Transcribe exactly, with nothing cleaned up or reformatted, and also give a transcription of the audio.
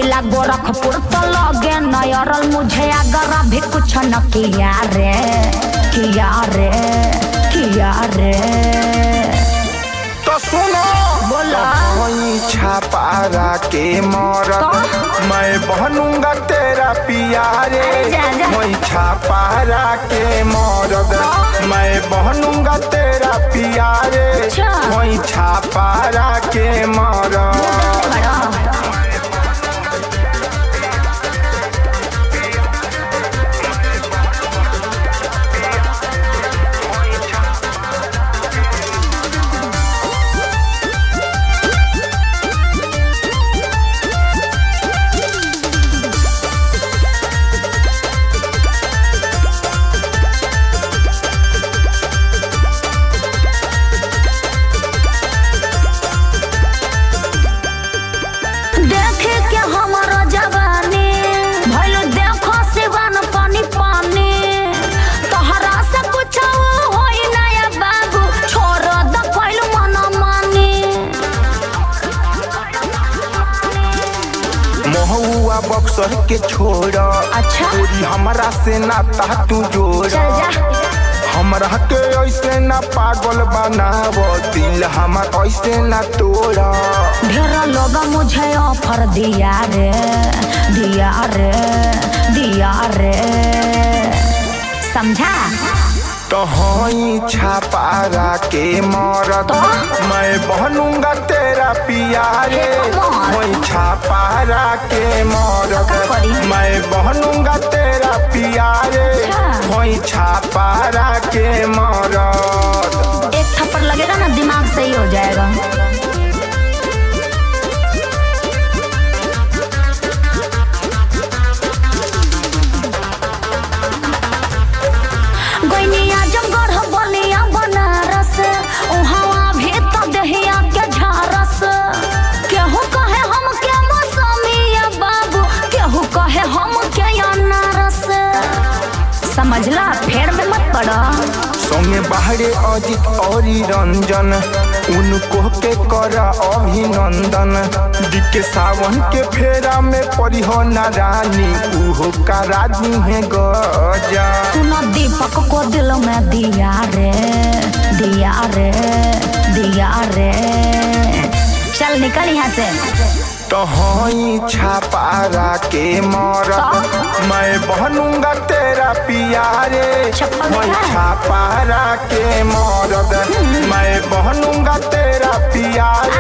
जिला गोरखपुर तो लगे नयरल मुझे अगर अभी कुछ न किया रे किया रे किया रे तो सुनो बोला छापारा के मरद मैं बनूंगा तेरा पिया रे मैं छापारा के मरद मैं बनूंगा तेरा पिया रे मैं छापारा के मरद महुआ बक्सर के छोड़ अच्छा हमरा से नाता तू जोड़ हमरा के ऐसे ना पागल बनाव दिल हमार ऐसे ना तोड़ा ढेर लोग मुझे ऑफर दिया रे दिया रे दिया रे समझा तो हई छापारा के मरद मैं बनूंगा तेरा पिया रे मैं छापारा के मरद मैं बनूंगा तेरा पिया रे मैं छापारा के मरद। एक थप्पड़ लगेगा ना दिमाग सही हो जाएगा। समझला फेर में मत पड़ा संगे बाहरे अजित और रंजन उनको के करा अभिनंदन दिखे सावन के फेरा में पड़ी हो ना रानी उहो का रानी है गजा। सुनो दीपक को दिल में दिया रे दिया रे दिया रे चल निकल यहाँ से। तो हई छापारा के मरद मैं बनूंगा तेरा पिया रे मैं छापारा के मरद मैं बनूंगा तेरा पिया